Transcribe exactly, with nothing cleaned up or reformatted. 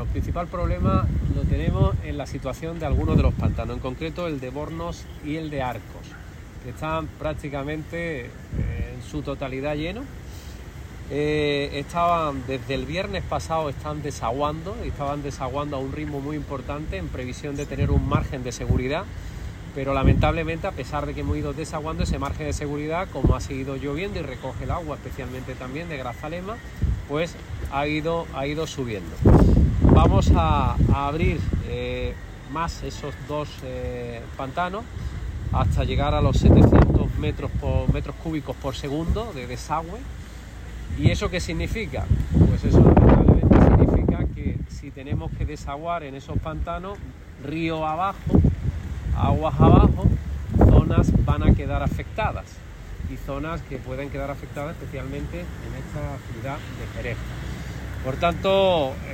principal problema lo tenemos en la situación de algunos de los pantanos, en concreto el de Bornos y el de Arcos, que están prácticamente eh, en su totalidad llenos. Eh, estaban desde el viernes pasado están desaguando, estaban desaguando a un ritmo muy importante en previsión de tener un margen de seguridad, pero lamentablemente, a pesar de que hemos ido desaguando, ese margen de seguridad, como ha seguido lloviendo y recoge el agua, especialmente también de Grazalema, pues ha ido, ha ido subiendo. Vamos a, a abrir eh, más esos dos eh, pantanos hasta llegar a los setecientos metros, por, metros cúbicos por segundo de desagüe. ¿Y eso qué significa? Pues eso lamentablemente significa que si tenemos que desaguar en esos pantanos, río abajo, aguas abajo, zonas van a quedar afectadas, y zonas que pueden quedar afectadas especialmente en esta ciudad de Jerez. Por tanto,